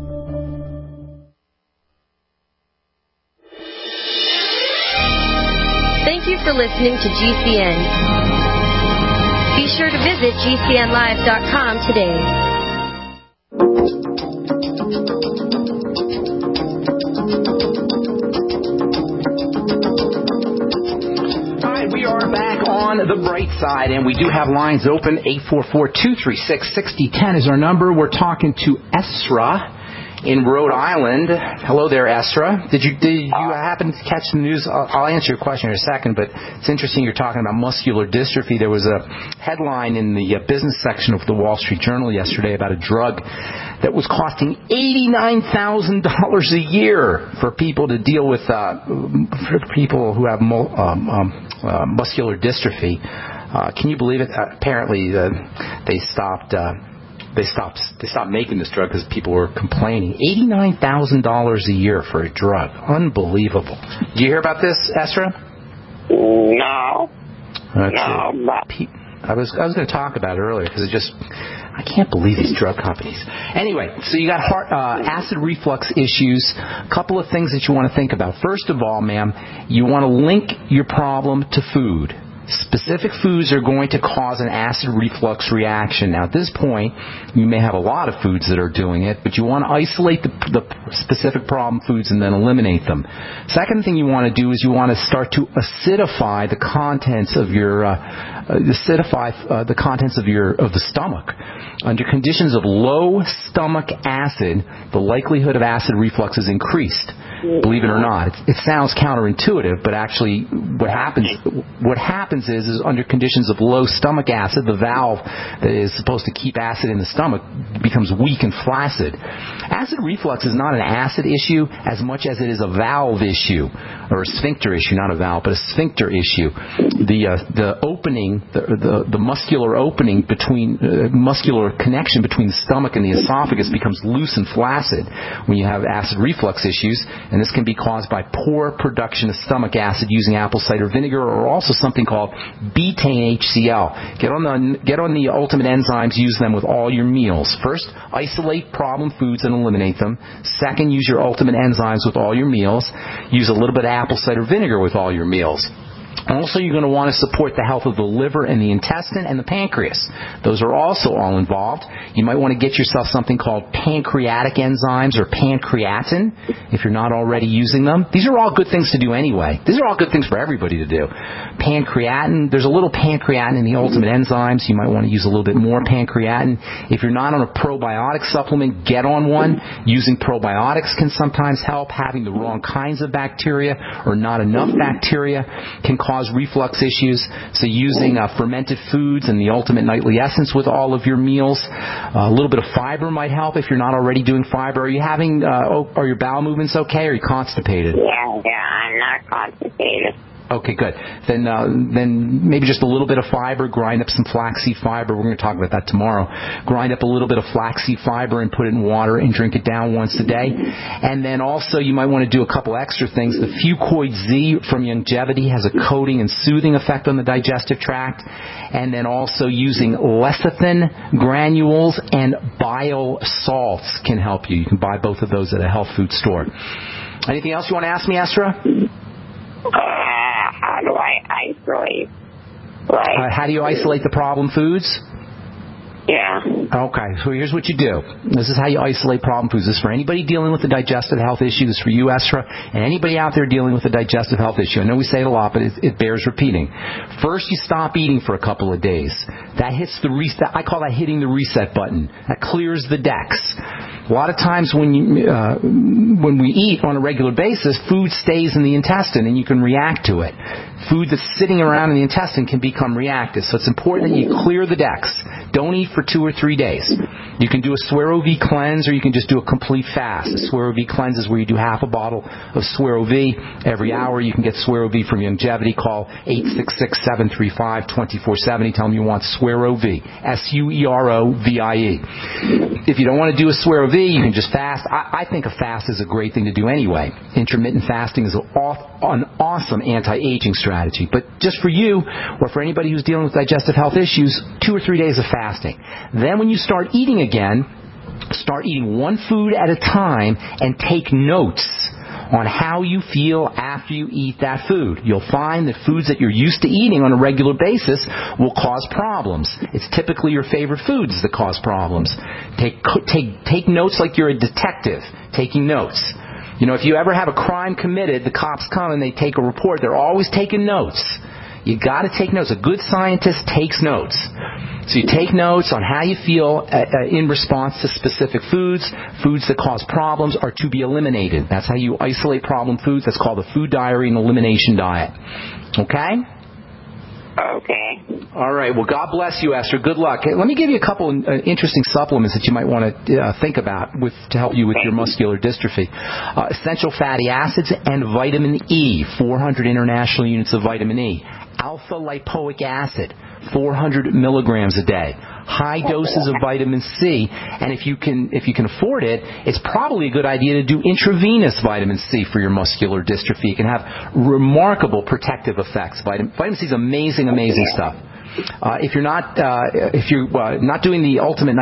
Thank you for listening to GCN. Be sure to visit GCNlive.com today. Hi, we are back on the bright side, and we do have lines open. 844-236-6010 is our number. We're talking to Esra in Rhode Island. Hello there, Esra. Did you happen to catch the news? I'll answer your question in a second, but it's interesting you're talking about muscular dystrophy. There was a headline in the business section of the Wall Street Journal yesterday about a drug that was costing $89,000 a year for people to deal with, for people who have muscular dystrophy. Can you believe it? Apparently, they stopped making this drug because people were complaining. $89,000 a year for a drug. Unbelievable. Did you hear about this, Esra? No. I was going to talk about it earlier because I can't believe these drug companies. Anyway, so you got acid reflux issues. A couple of things that you want to think about. First of all, ma'am, you want to link your problem to food. Specific foods are going to cause an acid reflux reaction. Now, at this point, you may have a lot of foods that are doing it, but you want to isolate the specific problem foods and then eliminate them. Second thing you want to do is you want to start to acidify the contents of your of the stomach. Under conditions of low stomach acid, the likelihood of acid reflux is increased. Believe it or not, it sounds counterintuitive, but actually, what happens is under conditions of low stomach acid, the valve that is supposed to keep acid in the stomach becomes weak and flaccid. Acid reflux is not an acid issue as much as it is a valve issue, or a sphincter issue, not a valve, but a sphincter issue. The opening, the muscular opening muscular connection between the stomach and the esophagus becomes loose and flaccid when you have acid reflux issues. And this can be caused by poor production of stomach acid using apple cider vinegar, or also something called betaine HCl. Get on the ultimate enzymes. Use them with all your meals. First, isolate problem foods and eliminate them. Second, use your ultimate enzymes with all your meals. Use a little bit of apple cider vinegar with all your meals. Also, you're going to want to support the health of the liver and the intestine and the pancreas. Those are also all involved. You might want to get yourself something called pancreatic enzymes or pancreatin if you're not already using them. These are all good things to do anyway. These are all good things for everybody to do. Pancreatin, there's a little pancreatin in the Ultimate Enzymes. You might want to use a little bit more pancreatin. If you're not on a probiotic supplement, get on one. Using probiotics can sometimes help. Having the wrong kinds of bacteria or not enough bacteria can cause reflux issues. So using fermented foods and the Ultimate Nightly Essence with all of your meals. A little bit of fiber might help if you're not already doing fiber. Are you having, are your bowel movements okay? Or are you constipated? Yeah, I'm not constipated. Okay, good. Then maybe just a little bit of fiber. Grind up some flaxseed fiber. We're going to talk about that tomorrow. Grind up a little bit of flaxseed fiber and put it in water and drink it down once a day. And then also you might want to do a couple extra things. The Fucoid Z from Youngevity has a coating and soothing effect on the digestive tract. And then also using lecithin granules and bile salts can help you. You can buy both of those at a health food store. Anything else you want to ask me, Estra? How do I isolate? How do you isolate the problem foods? Yeah. Okay, so here's what you do. This is how you isolate problem foods. This is for anybody dealing with a digestive health issue. This is for you, Estra, and anybody out there dealing with a digestive health issue. I know we say it a lot, but it bears repeating. First, you stop eating for a couple of days. That hits the reset. I call that hitting the reset button. That clears the decks. A lot of times when we eat on a regular basis, food stays in the intestine and you can react to it. Food that's sitting around in the intestine can become reactive. So it's important that you clear the decks. Don't eat for 2 or 3 days. You can do a Suero V cleanse or you can just do a complete fast. A Suero V cleanse is where you do half a bottle of Suero V every hour. You can get Suero V from Youngevity. Call 866-735-2470. Tell them you want Suero V. SUEROVIE. If you don't want to do a Suero V, you can just fast. I think a fast is a great thing to do anyway. Intermittent fasting is an awesome anti-aging strategy. But just for you or for anybody who's dealing with digestive health issues, 2 or 3 days of fasting. Then when you start eating again, start eating one food at a time and take notes on how you feel after you eat that food. You'll find that foods that you're used to eating on a regular basis will cause problems. It's typically your favorite foods that cause problems. Take notes like you're a detective taking notes. You know, if you ever have a crime committed, the cops come and they take a report. They're always taking notes. You got to take notes. A good scientist takes notes. So you take notes on how you feel in response to specific foods. Foods that cause problems are to be eliminated. That's how you isolate problem foods. That's called a food diary and elimination diet. Okay? Okay. All right. Well, God bless you, Esther. Good luck. Let me give you a couple interesting supplements that you might want to think about to help you with your muscular dystrophy. Essential fatty acids and vitamin E, 400 international units of vitamin E. Alpha lipoic acid, 400 milligrams a day. High doses of vitamin C, and if you can afford it, it's probably a good idea to do intravenous vitamin C for your muscular dystrophy. It can have remarkable protective effects. Vitamin C is amazing stuff. If you're not doing the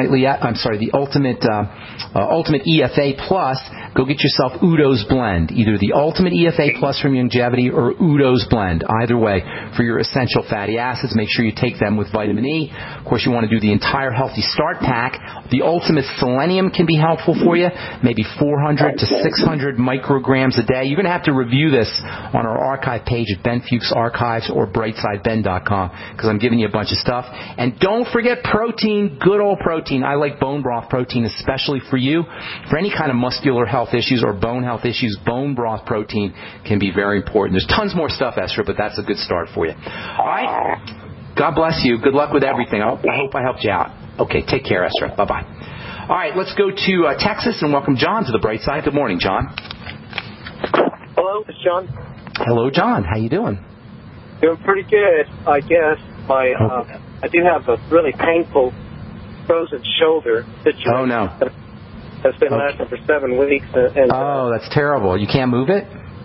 Ultimate EFA Plus, go get yourself Udo's Blend, either the Ultimate EFA Plus from Youngevity or Udo's Blend. Either way, for your essential fatty acids, make sure you take them with vitamin E. Of course, you want to do the entire Healthy Start Pack. The Ultimate Selenium can be helpful for you, maybe 400 to 600 micrograms a day. You're going to have to review this on our archive page at Ben Fuchs Archives or brightsideben.com because I'm giving you a bunch of stuff. And don't forget protein, good old protein. I like bone broth protein, especially for you. For any kind of muscular health issues or bone health issues, bone broth protein can be very important. There's tons more stuff, Esther, but that's a good start for you. All right? God bless you. Good luck with everything. I hope I helped you out. Okay, take care, Esther. Bye-bye. All right, let's go to Texas and welcome John to the Bright Side. Good morning, John. Hello, it's John. Hello, John. How you doing? Doing pretty good, I guess. I do have a really painful frozen shoulder situation. Oh, no. That's been lasting for 7 weeks. That's terrible. You can't move it?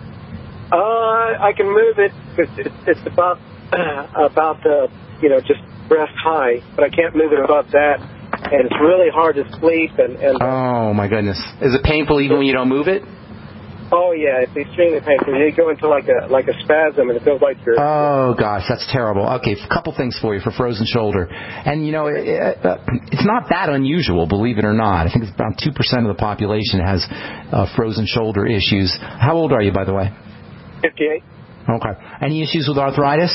I can move it. It's about just breast high, but I can't move it above that. And it's really hard to sleep. And oh, my goodness. Is it painful even when you don't move it? Oh, yeah, it's extremely painful. You go into like a spasm, and it feels like you're... Oh, gosh, that's terrible. Okay, a couple things for you for frozen shoulder. And, it's not that unusual, believe it or not. I think it's about 2% of the population has frozen shoulder issues. How old are you, by the way? 58. Okay. Any issues with arthritis?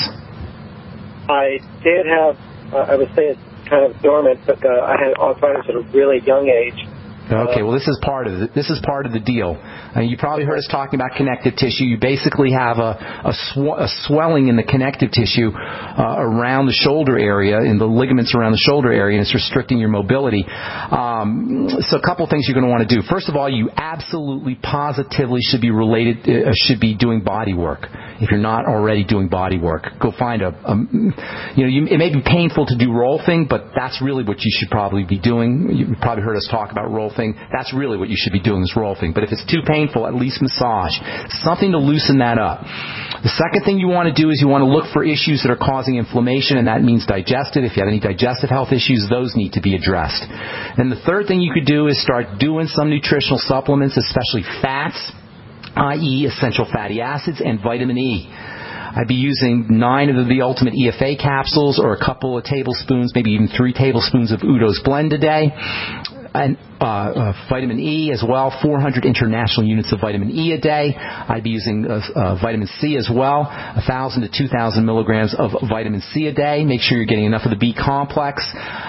I did have, I would say it's kind of dormant, but I had arthritis at a really young age. Okay, well, this is part of the deal. You probably heard us talking about connective tissue. You basically have a swelling in the connective tissue around the shoulder area, in the ligaments around the shoulder area, and it's restricting your mobility. So a couple things you're going to want to do. First of all, you absolutely, positively should be doing body work. If you're not already doing body work, go find it may be painful to do rolfing, but that's really what you should probably be doing. You probably heard us talk about rolfing. That's really what you should be doing is rolfing. But if it's too painful, at least massage. Something to loosen that up. The second thing you want to do is you want to look for issues that are causing inflammation, and that means digestive. If you have any digestive health issues, those need to be addressed. And the third thing you could do is start doing some nutritional supplements, especially fats, i.e. essential fatty acids and vitamin E. I'd be using 9 of the Ultimate EFA capsules or a couple of tablespoons, maybe even 3 tablespoons of Udo's Blend a day. And vitamin E as well, 400 international units of vitamin E a day. I'd be using vitamin C as well, 1,000 to 2,000 milligrams of vitamin C a day. Make sure you're getting enough of the B complex.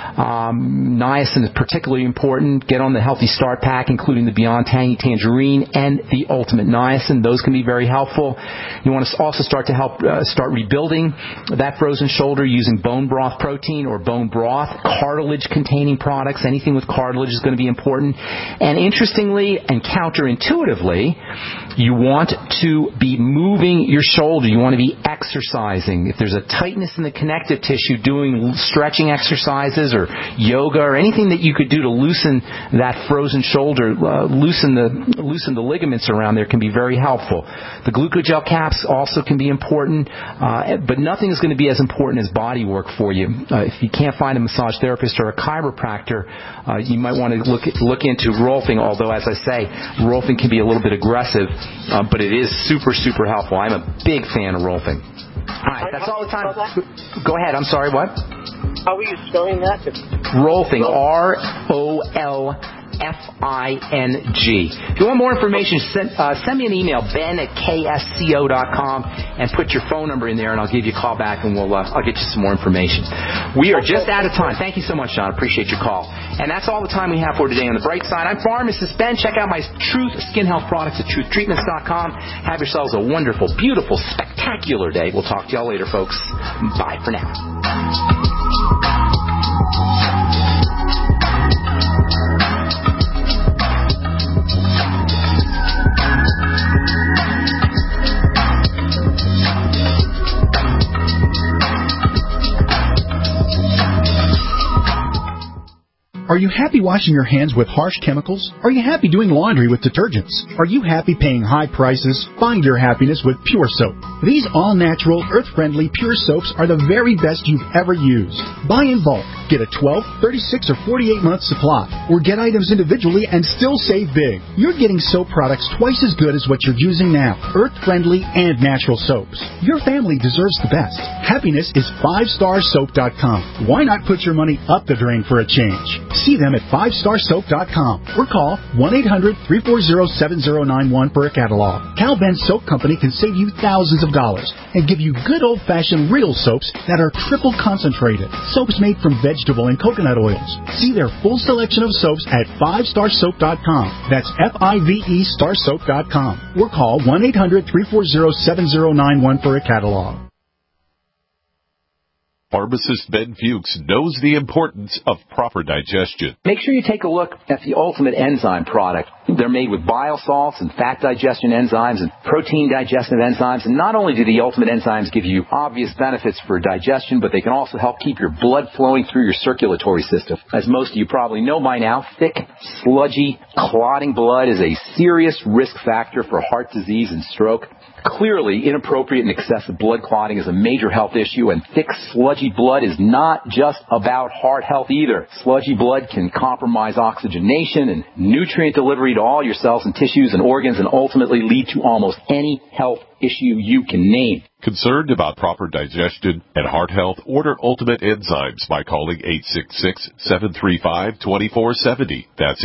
Niacin is particularly important. Get on the Healthy Start Pack, including the Beyond Tangy Tangerine and the Ultimate Niacin. Those can be very helpful. You want to also start rebuilding that frozen shoulder using bone broth protein or bone broth, cartilage-containing products. Anything with cartilage is going to be important. And interestingly and counterintuitively, you want to be moving your shoulder. You want to be exercising. If there's a tightness in the connective tissue, doing stretching exercises or yoga or anything that you could do to loosen that frozen shoulder, loosen the ligaments around there can be very helpful. The glucogel caps also can be important, but nothing is going to be as important as body work for you. If you can't find a massage therapist or a chiropractor, you might want to look into rolfing, although, as I say, rolfing can be a little bit aggressive, but it is super, super helpful. I'm a big fan of rolfing. All right, that's all the time. Go ahead. I'm sorry, what? How are you spelling that? Rolfing, ROLFING. If you want more information, send me an email, ben@ksco.com, and put your phone number in there, and I'll give you a call back, and I'll get you some more information. We are just out of time. Thank you so much, John. Appreciate your call. And that's all the time we have for today on The Bright Side. I'm Pharmacist Ben. Check out my Truth Skin Health products at truthtreatments.com. Have yourselves a wonderful, beautiful, spectacular day. We'll talk to y'all later, folks. Bye for now. Are you happy washing your hands with harsh chemicals? Are you happy doing laundry with detergents? Are you happy paying high prices? Find your happiness with Pure Soap. These all-natural, earth-friendly Pure Soaps are the very best you've ever used. Buy in bulk. Get a 12, 36, or 48-month supply. Or get items individually and still save big. You're getting soap products twice as good as what you're using now. Earth-friendly and natural soaps. Your family deserves the best. Happiness is 5starsoap.com. Why not put your money up the drain for a change? See them at 5starsoap.com or call 1-800-340-7091 for a catalog. Cal Ben Soap Company can save you thousands of dollars and give you good old-fashioned real soaps that are triple concentrated. Soaps made from vegetable and coconut oils. See their full selection of soaps at 5starsoap.com. That's FIVE starsoap.com or call 1-800-340-7091 for a catalog. Pharmacist Ben Fuchs knows the importance of proper digestion. Make sure you take a look at the Ultimate Enzyme product. They're made with bile salts and fat digestion enzymes and protein digestive enzymes. And not only do the Ultimate Enzymes give you obvious benefits for digestion, but they can also help keep your blood flowing through your circulatory system. As most of you probably know by now, thick, sludgy, clotting blood is a serious risk factor for heart disease and stroke. Clearly, inappropriate and excessive blood clotting is a major health issue, and thick, sludgy blood is not just about heart health either. Sludgy blood can compromise oxygenation and nutrient delivery to all your cells and tissues and organs and ultimately lead to almost any health issue you can name. Concerned about proper digestion and heart health? Order Ultimate Enzymes by calling 866-735-2470. That's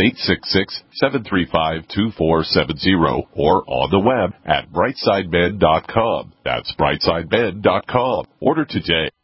866-735-2470 or on the web at brightsideben.com. That's brightsideben.com. Order today.